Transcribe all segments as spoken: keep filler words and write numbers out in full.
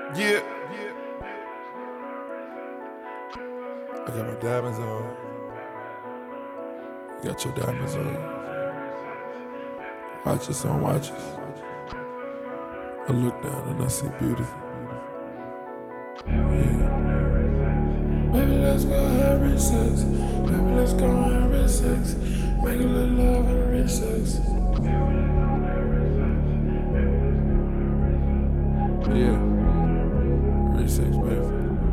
Yeah. I got my diamonds on. You got your diamonds on. Watches on watches. I look down and I see beauty. Yeah. Baby, let's go have sex. Baby, let's go have sex. Make a little love and rich sex. Yeah. Rich sex, baby.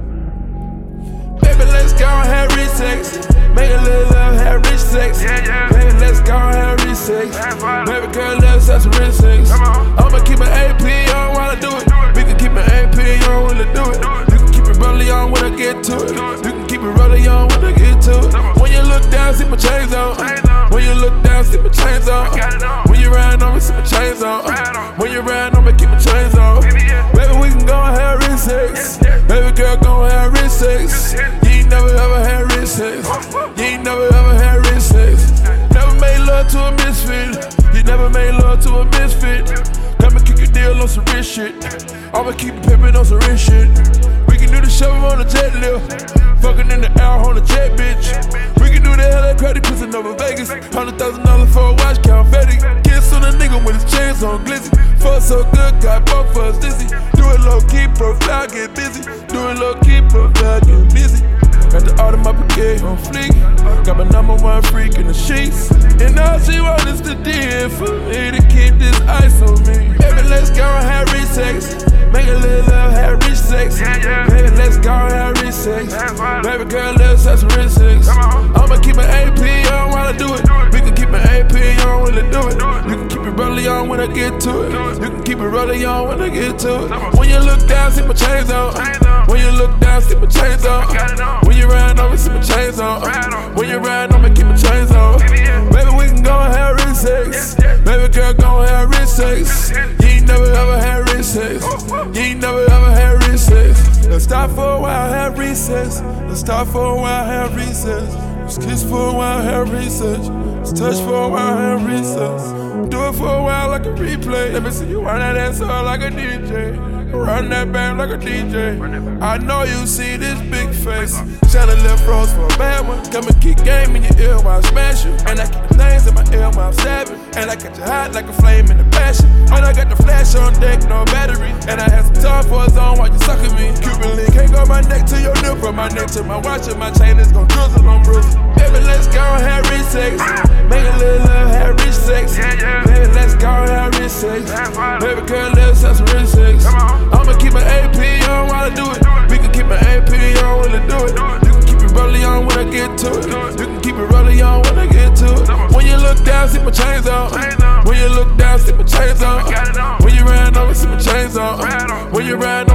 Baby, let's go have rich sex. Make a little love, have rich sex. Yeah, yeah. Baby, let's go have rich sex. Baby girl, let's have some rich sex. I'ma keep an A P on while I do it. We can keep an A P on when I do it. You can keep it rolling on when I get to it. You can keep it rolling on when I get to it. When you look down, see my chains on. When you look down, see my chains on. When you ride on me, see my chains on. When you ride on me, keep my chains on. Baby, we can go and have rich sex. Baby girl, go and have rich sex. You ain't never ever had rich sex. You ain't never ever had rich sex. Never made love to a misfit. You never made love to a misfit. Come and kick a deal on some rich shit. I'ma keep it pimpin' on some rich shit. We can do the shovel on the jet lift. Fucking in the air on the jet, bitch. We can do the helicopter cruising over Vegas. Hundred thousand dollars for a watch, confetti. Kiss on a nigga with his chains on glizzy. Fuck so good, got both of us dizzy. Do it low key, profile, get busy. Do it low key, profile, get busy. Got the Audemars Piguet on fleek. Got my number one freak in the sheets. And all she want is the D for me to keep this ice on me. Baby, let's go and have rich sex. Make a little love, have rich sex. Baby, let's go and have rich sex. Baby girl, let's have some rich sex. I'ma keep an A P on while I do it. We can keep an A P on when I do it. You can keep it rolling on when I get to it. You can keep it rolling on when I get to it. When you look down, see my chains on. When you look down, see my chains on. When you ride on me, see my chains on. When you ride on me, keep my chains on. Baby, we can go and have rich sex. Baby girl, go and have rich sex. You ain't never ever had rich sex. You ain't never ever had rich sex. Let's stop for a while, have recess. Let's stop for a while, have recess. Let's kiss for a while, have research. Let's touch for a while, have recess. Do it for a while like a replay. Let me see you run that ass up like a D J. Run that band like a D J. I know you see this big face. Shining left rose for a bad one. Come and kick game in your ear while I smash you. And I keep the things in my ear while I'm stabbing. And I catch you hot like a flame in the passion. And I got the flash on deck, no battery. And I had some time for a zone while you sucking me. Cuban link can't go my neck to your nip, from my neck to my watch and my chain is gon' drizzle on bruising. Baby, let's go and have rich sex. Make a little love, have rich sex. Baby, let's go and have rich sex. Baby girl, let's have some rich sex. I'ma keep an A P on while I do it. We can keep an A P on when I do it. You can keep it rolling on when I get to it. You can keep it rolling on when I get to it. When you look down, see my chains on. When you look down, see my chains on. When you ride on me, see my chains on. When you ride